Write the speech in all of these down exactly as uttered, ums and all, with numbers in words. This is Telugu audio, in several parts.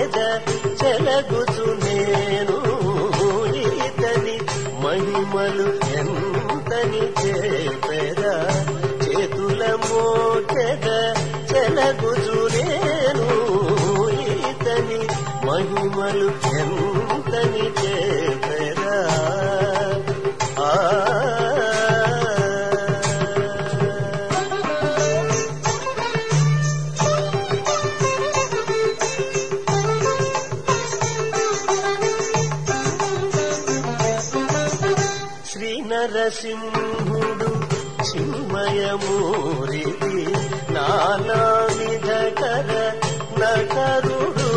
మోచెద చెలగుచు నేను ఈతని మహిమలు ఎంతని చేపెద చేతుల మోచెద చెలగుచు నేను ఈతని మహిమలు ఎంతని చేపెదా ఆ నరసింహుడు చిన్మయమూరితి నానా విధకర నకరుడు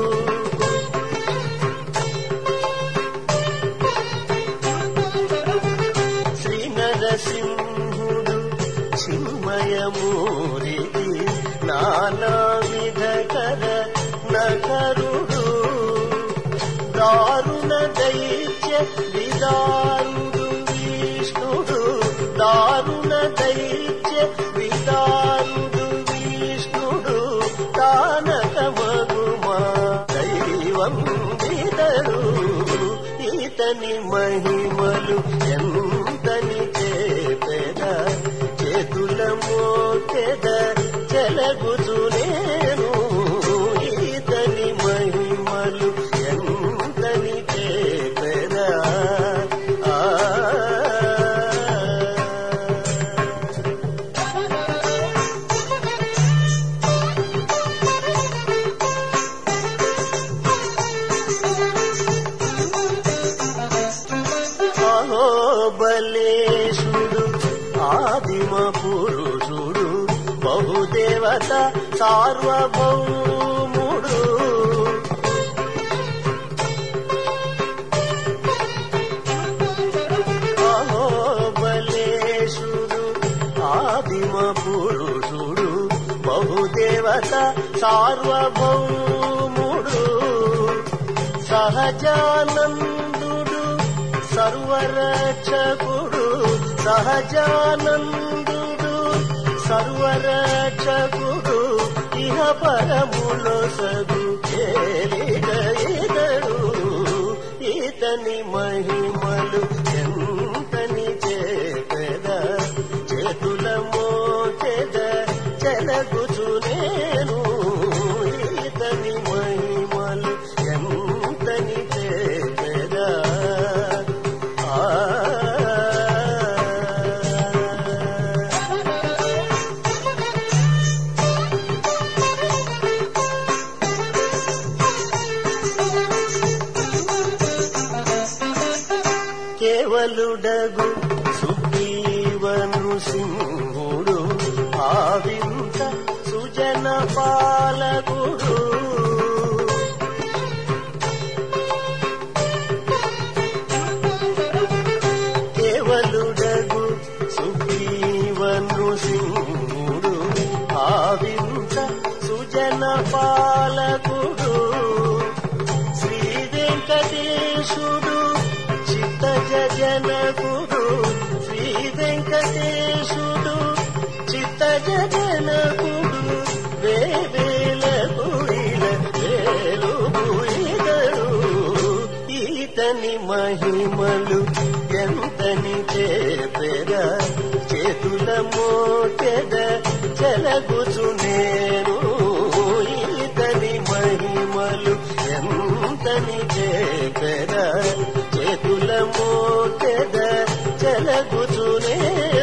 శ్రీ నరసింహుడు చిన్మయమూరితి నానా విధకర నకరుడు దారుణ దైత్య విదారుడు దారుణ దైత్య విదారుడు విష్ణుడు తానక మగుమా దైవం విదడు ఈతని మహిమలు ఎంతని చేపెద చేతుల మోచెద చెలగుచు నేను ఈతని మహిమలు ఎంతని చేపెదా బలేశుడు ఆదిమ పురుషుడు బహుదేవత సార్వభౌముడు బలేశుడు ఆదిమ పురుషుడు బహుదేవత సార్వభౌముడు సహజానందుడు సర్వరక్షకుడు సహజానందుడు సర్వరక్షకుడు ఇహ పరములో సగు చేలిడడు ఈతని మహిమలు ఎంతని చేపెద చేతుల మోచెద చెలగుచు నేను ఈతని మహిమలు ఎంతని చేపెదా కేవలుడగు సుగ్రీవను సింహుడు ఆవింత సుజన పాలకుడు కేవలుడగు సుగ్రీవను సింహుడు ఆవింత సుజన పాలకుడు శ్రీ వెంకటేశుడు జనకుడు శ్రీ వెంకటేశుడు చిత్త జనకుడు వేవేలకు వేలు ఇదడు ఈతని మహిమలు ఎంతని చేపెద చేతుల మోచెద చెలగుచు నేను ఈతని మహిమలు ఎంతని చేపెద చేతుల మోచెద చెలగుచు నేను